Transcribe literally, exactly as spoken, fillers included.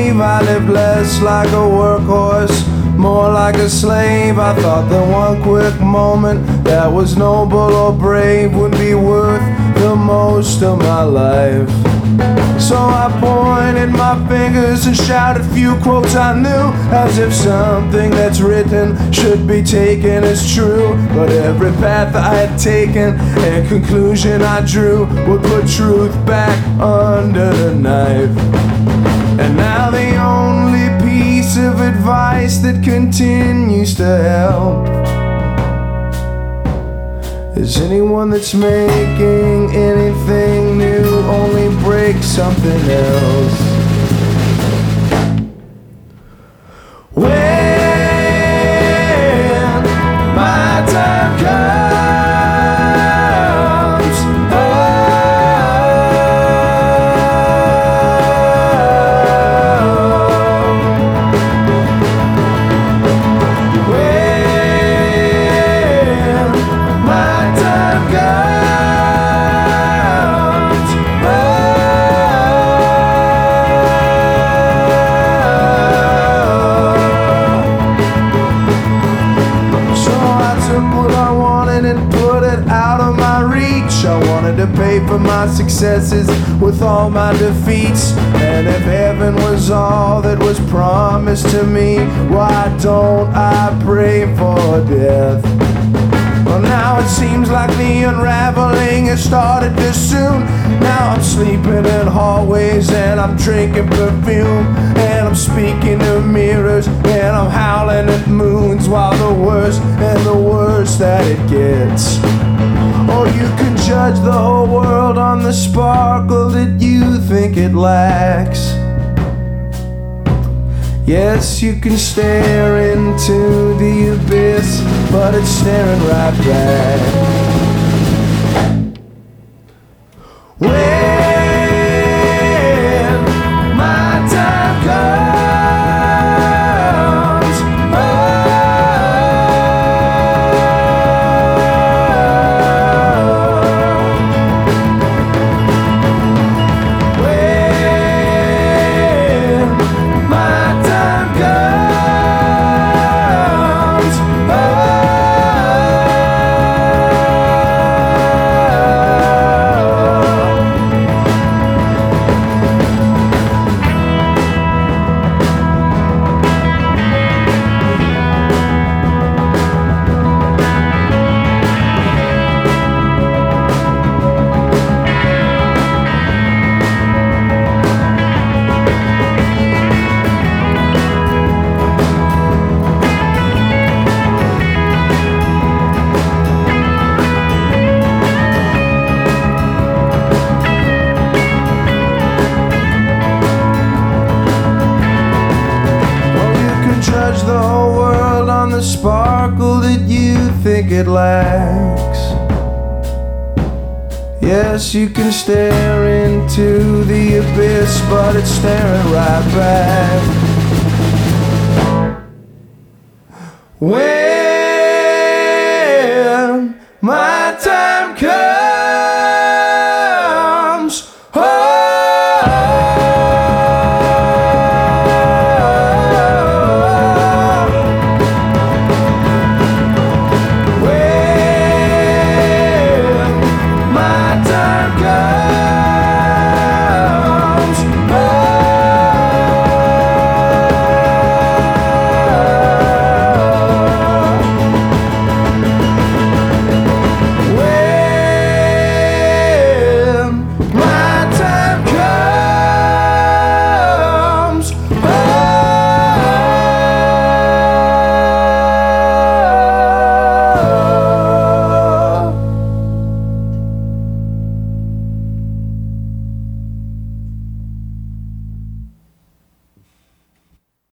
grave. I lived less like a workhorse, more like a slave. I thought that one quick moment that was noble or brave would be worth the most of my life. So I pointed my fingers and shouted few quotes I knew, as if something that's written should be taken as true. But every path I had taken and conclusion I drew would put truth back under the knife. And now the only piece of advice that continues to help is anyone that's making anything new only break something else. When my time comes, oh, when my time comes, oh, so I took what I wanted and put it out of my reach. I wanted to pay for my successes with all my defeats. And if heaven was all that was promised to me, why don't I pray for death? Well, now it seems like the unraveling has started too soon. Now I'm sleeping in hallways and I'm drinking perfume, and I'm speaking to mirrors and I'm howling at moons, while the worse and the worse that it gets. Or you can judge the whole world on the sparkle that you think it lacks. Yes, you can stare into the abyss, but it's staring right back. When my time comes, oh, when my time comes, oh, judge the whole world on the sparkle that you think it lacks. Yes, you can stare into the abyss, but it's staring right back. When my